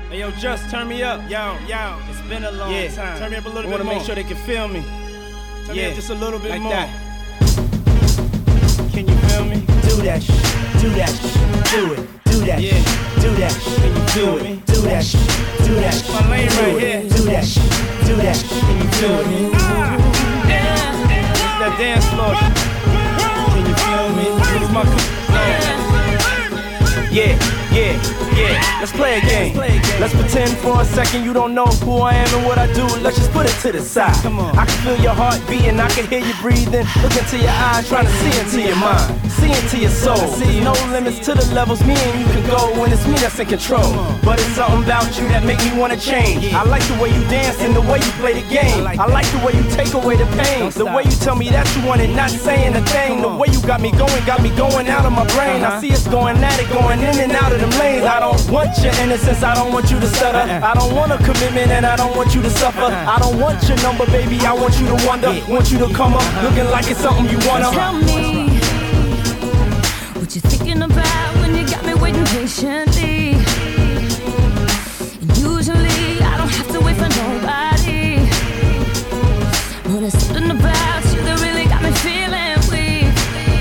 Hey, yo, just turn me up. Yo, It's been a long time. turn me up a little I bit more. wanna make sure they can feel me. Turn me up just a little bit like more. That. Can you feel me? Do that shit, do that shit, do it, do that Yeah. shit, do that shit, Can you feel me? do that shit, do that shit, My lane do right it, here. do that shit, do that shit, Can you feel me? It's that dance floor. Can you feel me? It's my yeah. Let's play a game. Let's pretend for a second you don't know who I am and what I do. Let's just put it to the side. Come on. I can feel your heart beating, I can hear you breathing. Look into your eyes, trying to see into your mind, see into your soul. There's no limits to the levels me and you can go when it's me that's in control. But it's something about you that make me wanna change. I like the way you dance and the way you play the game. I like the way you take away the pain. The way you tell me that you want it, not saying a thing. The way you got me going out of my brain. I see us going at it, going in and out of them lanes. I don't want your innocence, I don't want you to stutter. I don't want a commitment and I don't want you to suffer. I don't want your number, baby, I want you to wonder. Want you to come up looking like it's something you wanna. Tell me what you're thinking about when you got me waiting patiently. And usually I don't have to wait for nobody, but there's something about you that really got me feeling weak,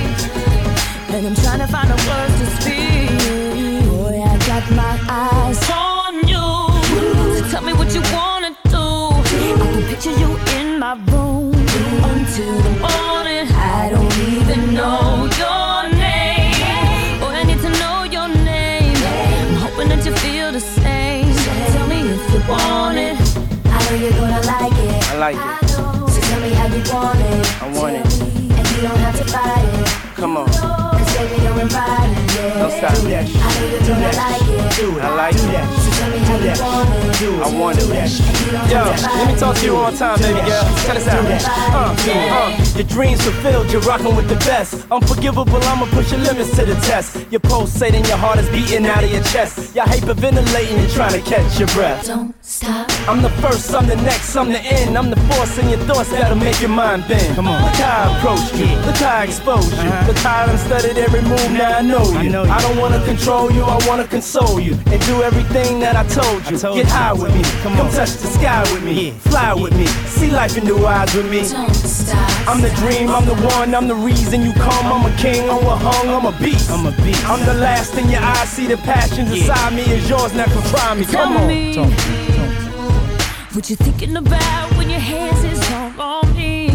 and I'm trying to find the words to speak. Boy, I got my eyes on you, so tell me what you wanna do. I can picture you in my room until the morning. I don't even know your name. Boy, I need to know your name. I'm hoping that you feel the same. Tell me if you want it. I know you're gonna like it. I like it. So tell me how you want it. I want it. And you don't have to fight it. Come on. Cause baby, you're invited. Yeah. Don't stop. do that I shit, know you're gonna like it. do it, I like do it. that So tell me how you want it. do it, I want it. do that shit, And you don't Yo, have to fight let me talk to you one time, baby girl. Check this out. Your dreams fulfilled, you're rocking with the best. Unforgivable, I'ma push your limits to the test. You're pulsating, your heart is beating out of your chest. You're hyperventilating, you're trying to catch your breath. Don't stop. I'm the first, I'm the next, I'm the end. I'm the force in your thoughts that'll make your mind bend. Come on. Look how I approached you, look how I exposed you. Look how I done studied every move, now I know you. I don't wanna control you, I wanna console you. And do everything that I told you. Get high with me, come touch the sky with me. Fly with me, see life in new eyes with me. Don't stop. I'm the dream, I'm the one, I'm the reason you come. I'm a king, I'm a hung, I'm a beast. I'm a beast. I'm the last in your eyes, see the passions inside me is yours, now come try me. Tell Come on. me what you're thinking about when your hands is all on me.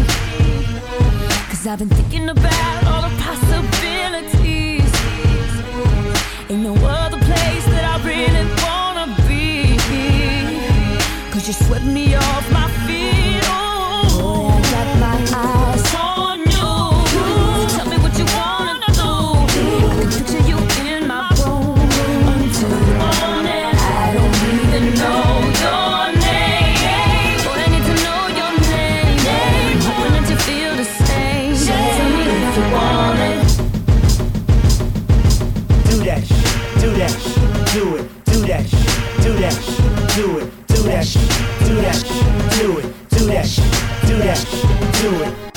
Cause I've been thinking about all the possibilities. Ain't no other place that I really wanna be. Cause you swept me off my feet. Oh, boy, I got my eyes on you. So tell me what you wanna do. I can picture you in my room until the morning. I don't even know your name. Boy, I need to know your name. I'm hoping that you feel the same. Tell me if you want it. do that shit, do that shit, do it, do that shit, do that shit, do it, do that shit, do that shit, do it, do that shit, do that shit, do it.